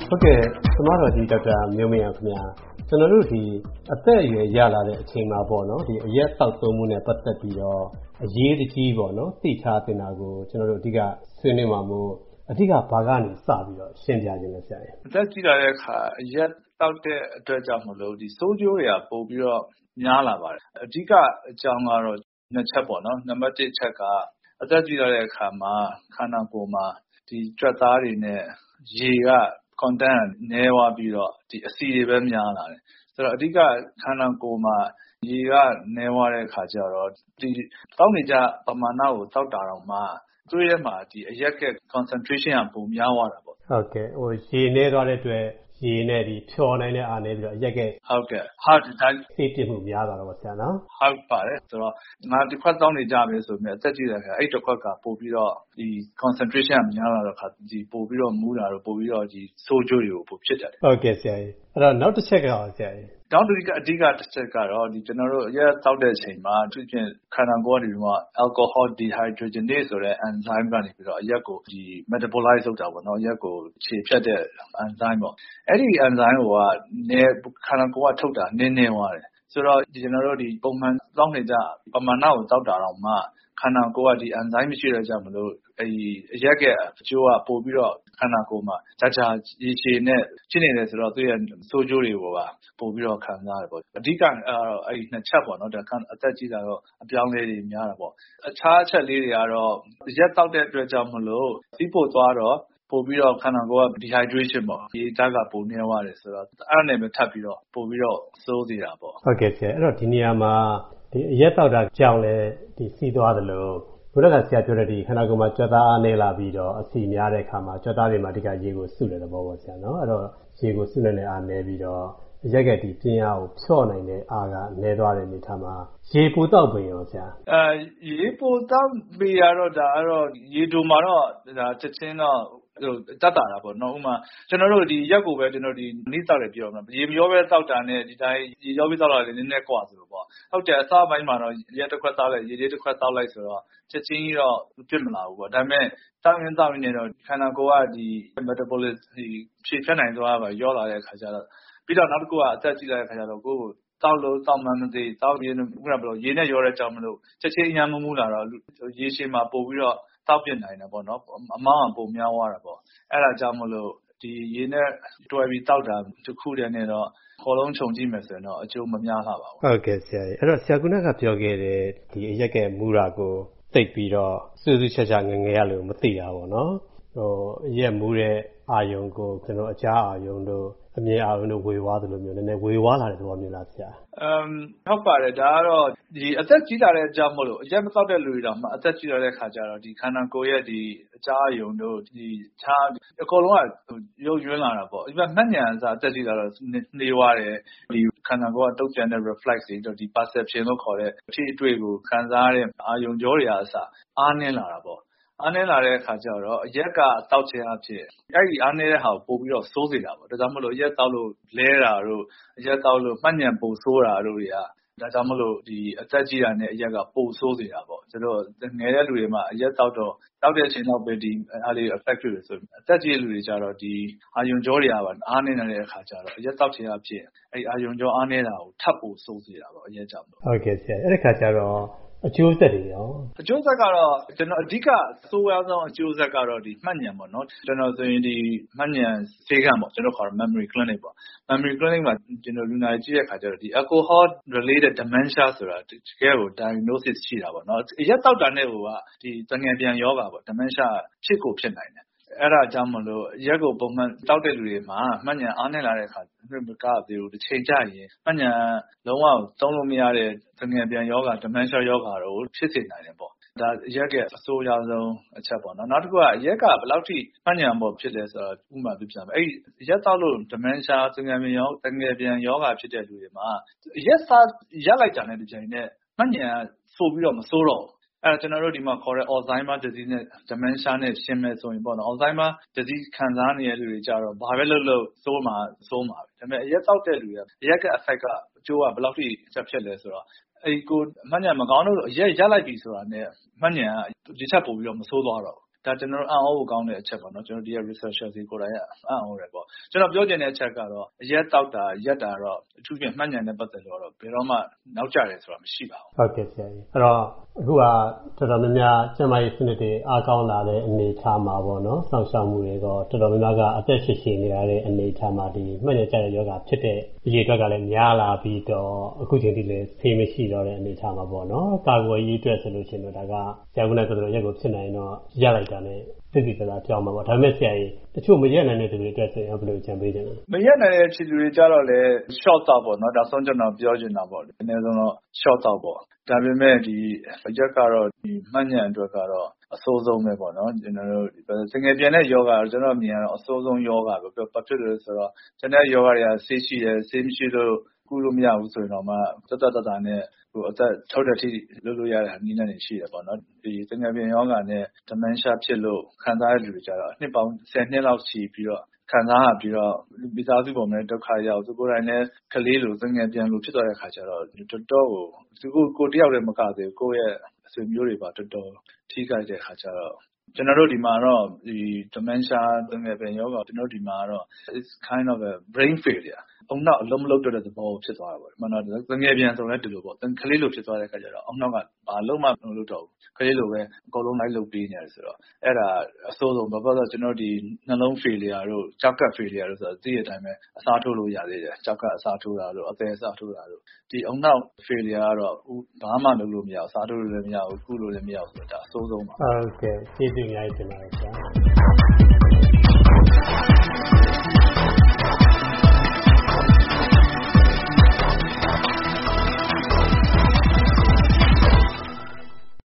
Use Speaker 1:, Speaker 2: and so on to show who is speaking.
Speaker 1: ဟုတ်ကဲ့ကျွန်တော်တို့ဒီဒေါက်တာမျိုးမင်းအောင်ခင်ဗျာကျွန်တော်တို့ဒီအသက်အရွယ်ရလာတဲ့အချိန်မှာပေါ့နော်ဒီအရက်တောက်သုံးမှုနဲ့ပတ်သက်ပြီးတော့အရေးတကြီးပေါ့နော်သိထားတင်တာကိုကျွန်တော်တို့အဓိကဆွေးနွေးမှာမို့အဓိကဘာကနေစပြီးတော့ရှင်းပြခြင်းလဲဆရာရေ
Speaker 2: အသက်ကြီးလာတဲ့အခါအရက်တောက်တဲ့အတွက်ကြောင့်မလို့ဒီဆိုးကျိုးတွေကပို့ပြီးတော့များလာပါတယ်အဓိကအကြောင်းကတော့နှစ်ချက်ပေါ့နော်နံပါတ်1ချက်ကအသက်ကြီးလာတဲ့အခါမှာခန္ဓာကိုယ်မှာဒီကြွက်သားတွေနဲ့ရေကcontent နည်းသွားပြီးတော့ဒီအဆီတွေပဲများလာတယ်ဆိုတော့အဓိကခန္ဓာကိုယ်မှာရေကနည်းသွားတဲ့အခါကျတော့ဒီတောက်နေကြပမာဏကိုတောက်တာတော့မှသူ့ရဲ့မှာဒီအရက်က concentration ကပုံများသွားတာပေါ့
Speaker 1: ဟုတ်ကဲ့ဟိုရေနည်းသွားတဲ့အတွက်ရေနဲ့ဒီဖြောနိုင်တဲ့အားနဲ့ပြီးတော့အရက်က
Speaker 2: ဟုတ်ကဲ့ဟုတ်တယ်
Speaker 1: စိတ်ပြမှုများသွားတော့ဆရာနော်
Speaker 2: ဟုတ်ပါတယ်ဆိုတော့ငါတစ်ခွက်တောင်းနေကြပြီဆိုမြဲအသက်ကြီးတဲ့ခါအဲ့တစ်ခွက်ကပို့ပြီးတော့ဒီ concentration ကများလာတော့ခါဒီပို့ပြီးတော့မူးတာတော့ပို့ပြီးတော့ဒီဆိုးကျိုးတွေကိုပို့ဖြစ်တတ်တယ်
Speaker 1: ဟုတ်ကဲ့ဆရာကြီးအဲ့တော့နောက်တစ်ချက်ကရောဆရာကြီး
Speaker 2: နောက်အဓိကတစ်ချက်ကတော့ဒီကျွန်တော်တို့ရက်တောက်တဲ့အချိန်မှာသူချင်းခန္ဓာကိုယ်ကနေပြီးတော့ alcohol dehydrogenase ဆိုတဲ့ enzyme ကနေပြီးတော့အရက်ကိုဒီ metabolize လုပ်တာပေါ့နော်ရက်ကိုခြေဖြတ်တဲ့ enzyme ပေါ့အဲ့ဒီ enzyme ကိုခန္ဓာကိုယ်ကထုတ်တာနည်းသွားတယ်ဆိုတော့ကျွန်တော်တို့ဒီပုံမှန်တောက်နေကြပမာဏကိုတောက်တာတော့မှခန္ဓာကိုယ်ကဒီ enzyme မရှိတော့ကြမလို့အဲဒီအရက်ကအကျိုးကပို့ပြီးတော့ခန္ဓာကိုယ်မှာကြာရေရှည်နဲ့ဖြစ်နေတယ်ဆိုတော့သူ့ရဲ့ဆိုးကျိုးတွေကိုပါပို့ပြီးတော့ခံစားရတယ်ပေါ့အဓိကအဲဒီနှစ်ချက်ပေါ့နော်ဒါအသက်ကြီးလာတော့အပြောင်းလဲတွေများတာပေါ့အခြားအချက်လေးတွေကတော့ရက်တောက်တဲ့အတွက်ကြောင့်မလို့စီးပို့သွားတော့ပို့ပြီးတော့ခန္ဓာကိုယ်က dehydration ပေါ့ရေဓာတ်ကပိုနေသွားတယ်ဆိုတော့အဲ့ဒါနဲ့ပဲထပ်ပြီးတော့ပို့ပြီးတော့စိုးစေတာပေါ့
Speaker 1: ဟုတ်ကဲ့ဆရာအဲ့တော့ဒီနေရာမှာဒီအရက်တောက်တာကြောင့်လည်းဒီစီးသွားတယ်လို့ဘုရားကဆရာပြောတဲ့ဒီခန္ဓာကိုယ်မှာကြွက်သားအားနေလာပြီးတော့အဆီများတဲ့အခါမှာကြွက်သားတွေမှာအဓိကရေကိုစုတဲ့သဘောပေါ့ဆရာနော်အဲ့တော့ရေကိုစုနေတဲ့အားနေပြီးတော့အရက်ကဒီပြင်းအားကိုဖြော့နိုင်တဲ့အားကနည်းသွားတဲ့အနေထားမှာရေပိုတောက်ပင်ရောဆရာ
Speaker 2: ရေပိုတောက်ပြီးရတော့ဒါကတော့ရေတိုမှာတော့ဒါချက်ချင်းတော့တတ်တာပေါ့နော်ဥမာကျွန်တော်တို့ဒီရက်ကိုပဲကျွန်တော်ဒီနိတောက်တယ်ပြောမှာရေမျောပဲတောက်တာနဲ့ဒီတိုင်းရေရောပြီးတောက်တာလည်းနည်းနည်းကွာဆိုလို့ပေါ့ဟုတ်တယ်အစပိုင်းမှာတော့ရက်တစ်ခွက်တောက်လိုက်ရေလေးတစ်ခွက်တောက်လိုက်ဆိုတော့ချက်ချင်းကြီးတော့ပြစ်မလာဘူးပေါ့ဒါပေမဲ့တောက်ရင်နေတော့ခန္ဓာကိုယ်ကဒီ metabolism ဒီဖြည့်ဖြတ်နိုင်သွားပါရောလာတဲ့အခါကျတော့ပြီးတော့နောက်တစ်ခုကအသက်ကြီးလာတဲ့အခါကျတော့ကိုယ်တောက်လို့တောက်မှမသိတောက်ရင်းဥပမာဘယ်လိုရေနဲ့ရောတဲ့ကြောင့်မလို့ချက်ချင်းအញ្ញမူးလာတော့ရေရှည်မှာပို့ပြီးတော့တောက်ပြနိုင်တယ်ပေါ့နော်အမောင်းကပုံများသွားတာပေါ့အဲ့ဒါကြောင့်မလို့ဒီရေနဲ့တွဲပြီးတောက်တာတစ်ခုတည်းနဲ့တော့ခေါ်လုံးခြုံကြည့်မယ်ဆိုရင်တော့အကျိုးမများလှပါဘူး
Speaker 1: ဟုတ်ကဲ့ဆရာကြီးအဲ့တော့ဆရာကပြောခဲ့တဲ့ဒီအရက်ကမူတာကိုသိပြီးတော့စူးစူးချက်ချက်ငငယ်ရလို့မသိတာပေါ့နော်ဟိုအရက်မူတဲ့အာယုံကိုကျွန်တော်အကြားအာယုံတို့အမြင်အာရုံတို့ဝေဝါးသလိုမျိုးနည်းနည်းဝေဝါးလာတဲ့သဘောမျိုးလားဆရာ
Speaker 2: ဟုတ်ပါတယ်ဒါကတော့ဒီအသက်ကြီးလာတဲ့အကြောင်းမလို့အရက်မသောက်တဲ့လူတွေတောင်မှအသက်ကြီးလာတဲ့ခါကျတော့ဒီခန္ဓာကိုယ်ရဲ့ဒီအကြားအာယုံတို့ဒီခြားအကုန်လုံးကရုပ်ရွင်းလာတာပေါ့ဒီမှာမှတ်ဉာဏ်အစားအသက်ကြီးလာတော့နှေးသွားတယ်ဒီခန္ဓာကိုယ်ကတုတ်ပြန်တဲ့ reflex တွေဒီ perception လို့ခေါ်တဲ့အဖြစ်အတွေ့ကိုခံစားရတဲ့အာယုံကြောတွေအစားအားနည်းလာတာပေါ့အားနည်းလာတဲ့အခါကျတော့အရက်ကတောက်ခြင်းအဖြစ်အဲ့ဒီအားနည်းတဲ့ဟာကိုပို့ပြီးတော့စိုးစေတာပေါ့ဒါကြောင့်မလို့အရက်တောက်လို့လဲတာတို့အရက်တောက်လို့မှတ်ဉာဏ်ပိုဆိုးတာတို့တွေကဒါကြောင့်မလို့ဒီအသက်ကြီးတာနဲ့အရက်ကပိုဆိုးစေတာပေါ့ဆိုတော့ငယ်တဲ့လူတွေမှာအရက်တောက်တော့တောက်တဲ့အချိန်တော့ပဲဒီအားလေး effect ဖြစ်တယ်ဆိုအသက်ကြီးတဲ့လူတွေကျတော့ဒီအာယုံကြောတွေကပါအားနည်းနေတဲ့အခါကျတော့အရက်တောက်ခြင်းအဖြစ်အဲ့ဒီအာယုံကြောအားနည်းတာကိုထပ်ပိုဆိုးစေတာပေါ့အရက်ကြောင့်
Speaker 1: ဟုတ်ကဲ့ဆရာအဲ့ဒီခါကျတော့အကျိုးဆက်တွေရော
Speaker 2: အကျိုးဆက်ကတော့ကျွန်တော်အဓိကအဆိုးဝါးဆုံးအကျိုးဆက်ကတော့ဒီမှတ်ဉာဏ်ပေါ့နော်ကျွန်တော်ဆိုရင်ဒီမှတ်ဉာဏ်ဆေးခန်းပေါ့ကျွန်တော်ခေါ် memory clinic ပေါ့ memory clinic မှာကျွန်တော်လူနာကြည့်တဲ့ခါကျတော့ဒီ alcohol related dementia ဆိုတာတကယ်ကို diagnosis ရှိတာပေါ့နော်အရက်တောက်တာနဲ့ဟိုကဒီတငယ်ပြန်ယောဂါပေါ့ dementia ဖြစ်နိုင်တယ်အဲ့ဒါကြောင့်မလို့ရက်ကိုပုံမှန်တောက်တဲ့လူတွေမှာမှတ်ဉာဏ်အားနည်းလာတဲ့အခါမကသေးဘူးတစ်ချိန်ကြာရင်မှတ်ဉာဏ်လုံးဝသုံးလို့မရတဲ့တငယ်ပြန်ယောဂါ dementia ယောဂါတို့ဖြစ်စေနိုင်တယ်ပေါ့ဒါရက်ကအဆိုးရွားဆုံးအချက်ပေါ့နော်နောက်တစ်ခုကရက်ကဘယ်လောက်ထိမှတ်ဉာဏ်ပေါ်ဖြစ်လဲဆိုတော့ဥပမာပြပြမယ်အဲ့ရက်တောက်လို့ dementia တငယ်ပြန်ယောဂါဖြစ်တဲ့လူတွေမှာရက်စားရက်လိုက်ကြတဲ့ဒီချိန်နဲ့မှတ်ဉာဏ်ဆိုပြီးတော့မဆိုးတော့အဲ့ကျွန်တော်တို့ဒီမှာခေါ်တဲ့ Alzheimer disease နဲ့ dementia နဲ့ရှင်းမယ်ဆိုရင်ပေါ့နော် Alzheimer disease ခံစားနေတဲ့လူတွေကြတော့ဘာပဲလုပ်စိုးမှာပဲဒါပေမဲ့အရက်တောက်တဲ့လူတွေအရက်က effect ကအကျိုးကဘယ်လောက်ထိချက်ဖြစ်လဲဆိုတော့အဲ့ကိုမှတ်ဉာဏ်မကောင်းလို့အရက်ရက်လိုက်ပြီဆိုတာနဲ့မှတ်ဉာဏ်ကဒီချက်ပို့ပြီးတော့မဆိုးသွားတော့ဒါကျွန်တော်တို့အံ့ဩဖို့ကောင်းတဲ့အချက်ပေါ့နော်ကျွန်တော်ဒီက researchers တွေကိုယ်တိုင်အံ့ဩတယ်ပေါ့ကျွန်တော်ပြောချင်တဲ့အချက်ကတော့အရက်တောက်တာရက်တာတော့အထူးဖြင့်မှတ်ဉာဏ်နဲ့ပတ်သက်လို့တော့ဘယ်တော့မှနောက်ကျတယ်ဆိုတာမရှိပါဘူး
Speaker 1: ဟုတ်ကဲ့ဆရာကြီးအဲ့တော့အခုကတော်တော်များများကျန်းမာရေးစနစ်တွေအားကောင်းလာတဲ့အနေအထားမှာပေါ့နော်စောင့်ရှောက်မှုတွေကတော်တော်များများကအသက်ရှည်ရှည်နေရတဲ့အနေအထားမှာဒီမှတ်ဉာဏ်ကျတဲ့ယောဂဖြစ်တဲ့အရေးအတွက်ကလည်းများလာပြီးတော့အခုချိန်ထိလည်းဆေးမရှိတော့တဲ့အနေအထားမှာပေါ့နော်ကာကွယ်ရေးအတွက်ဆိုလို့ရှိရင်တော့ဒါကဆရာကလည်းတော်တော်ရက်ကိုဖြစ်နိုင်တော့ရလိုက်တာနဲ့သိသိသာသာပြောင်းမှာပေါ့ဒါပေမဲ့ဆရာကြီးတချို့မရက်နိုင်တဲ့သူတွေအတွက်ဆိုရင်ဘယ်လိုကြံပေးကြလဲ
Speaker 2: မရက်နိုင်တဲ့ခြေလူတွေကြတော့လေ short တော့ပေါ့နော်ဒါဆုံးကျွန်တော်ပြောချင်တာပေါ့အနည်းဆုံးတော့ short တော့ပေါ့ဒါပေမဲ့ဒီအရက်ကတော့ဒီမှတ်ဉာဏ်အတွက်ကတော့အဆိုးဆုံးပဲပေါ့နော်ကျွန်တော်တို့စငယ်ပြန်တဲ့ယောဂါကျွန်တော်မြင်ရတော့အဆိုးဆုံးယောဂါပဲဘာဖြစ်လို့လဲဆိုတော့ကျွန်တော်ယောဂါတွေကဆေးရှိတယ်ဆေးမရှိလို့ကုလို့မရဘူးဆိုရင်တော့မှတတ်တာနဲ့ဟိုအသက်ထုတ်တဲ့ထိလုပ်လို့ရတဲ့နည်းလမ်းတွေရှိတယ်ပေါ့နော်ဒီစငယ်ပြန်ယောဂါနဲ့ dementia ဖြစ်လို့ခံစားရတဲ့လူတွေကြတော့နှစ်ပေါင်း10နှစ်လောက်ရှိပြီးတော့ခံစားရပြီးတော့မိသားစုပေါ်မှာဒုက္ခရောက်သူကိုယ်တိုင်လည်းကလေးလိုစငယ်ပြန်လို့ဖြစ်သွားတဲ့ခါကျတော့တော်တော်ကိုတယောက်တည်းမကသေးဘူးကိုယ့်ရဲ့အဆွေမျိုးတွေပါတော်တော်ထိခိုက်တဲ့ခါကျတော့ကျွန်တော်တို့ဒီမှာတော့ဒီ dementia စငယ်ပြန်ယောဂါကျွန်တော်ဒီမှာတော့ it's kind of a brain failure အုံနောက်အလုံးမလုံးတဲ့သဘောဖြစ်သွားတာပေါ့မှန်တော့စငယ်ပြန်ဆိုလည်းဒီလိုပေါ့ကလေးလိုဖြစ်သွားတဲ့ခါကျတော့အုံနောက်ကဘာလုံးမလုပ်တော့ဘူးကလေးလိုပဲအကုန်လုံးလိုက်လုပ်ပေးနေတယ်ဆိုတော့အဲ့ဒါအဆိုးဆုံးဘာဖြစ်လို့ကျွန်တော်ဒီနှလုံး failure တို့ကြောက်ကပ် failure တို့ဆိုတော့သိတဲ့အတိုင်းပဲအစားထိုးလို့ရသေးတယ်ကြောက်ကအစားထိုးတာတို့အသေးအစားထိုးတာတို့ဒီအုံနောက် failure ကတော့ဘာမှလုပ်လို့မရဘူးအစားထိုးလို့လည်းမရဘူးကုလို့လည်းမရဘူးဆိုတော့ဒါအဆိုးဆုံးပါ
Speaker 1: ဟုတ်ကဲ့ကျေးဇူးအများကြီးတင်ပါတယ်ဆရာ